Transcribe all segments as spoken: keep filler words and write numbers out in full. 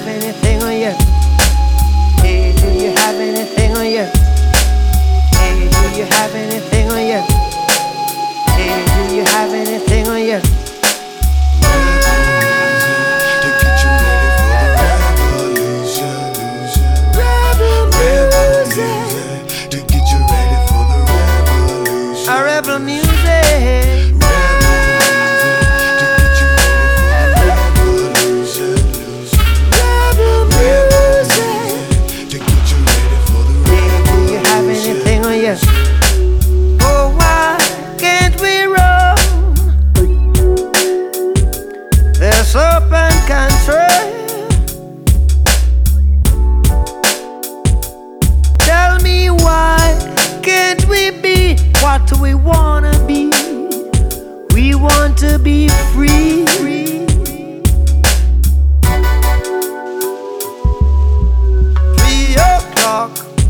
have anything on you? Hey, do you have anything on you? Hey, do you have anything on you? Hey, do you have anything on you? A rebel music. Oh, why can't we roam this open country? Tell me, why can't we be what we wanna be? We want to be free. Three o'clock.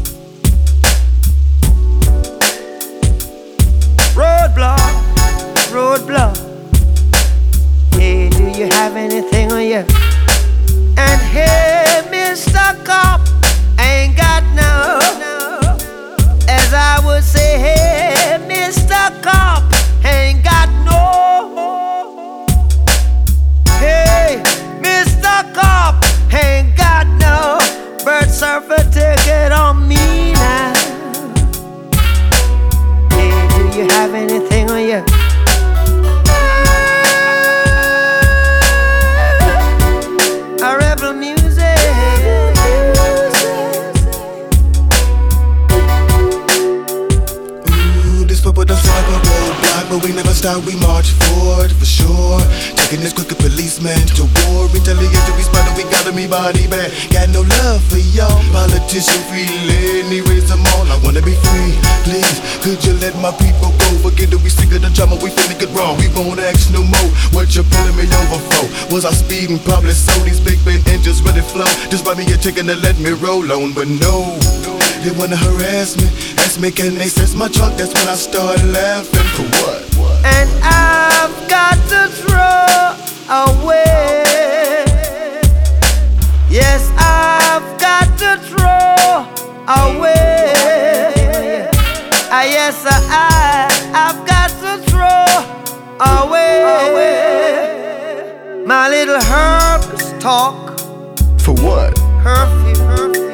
Roadblock, roadblock. Hey, do you have anything on you? And hey, Mister Cop, I ain't got no. As I would say, hey, Mister Cop, I ain't got no. Hey, Mister Cop, I ain't got no bird surfer ticket on me now. Do you have anything on you? A rebel music. Ooh, this football don't sound like a roadblock, but we never stop, we march forward for sure. Taking this crooked policeman to war. Retaliation, we spotted, we got me body back. Got no love for y'all. Politician feeling, erase them all. I wanna be free, please. Could you let my people go? Forget that we sick of the drama, we finna get wrong. We won't ask no more. What you pulling me over for? Was I speeding? Probably so. These big Ben engines ready flow. Just buy me a ticket and let me roll on. But no, they wanna harass me. Ask me, can they sense my truck? That's when I start laughing. For what? And I've got to throw away. Yes, I've got to throw away. Ah, yes, I, I've got to throw away, away. My little herb talk. For what? Herfy, herfy.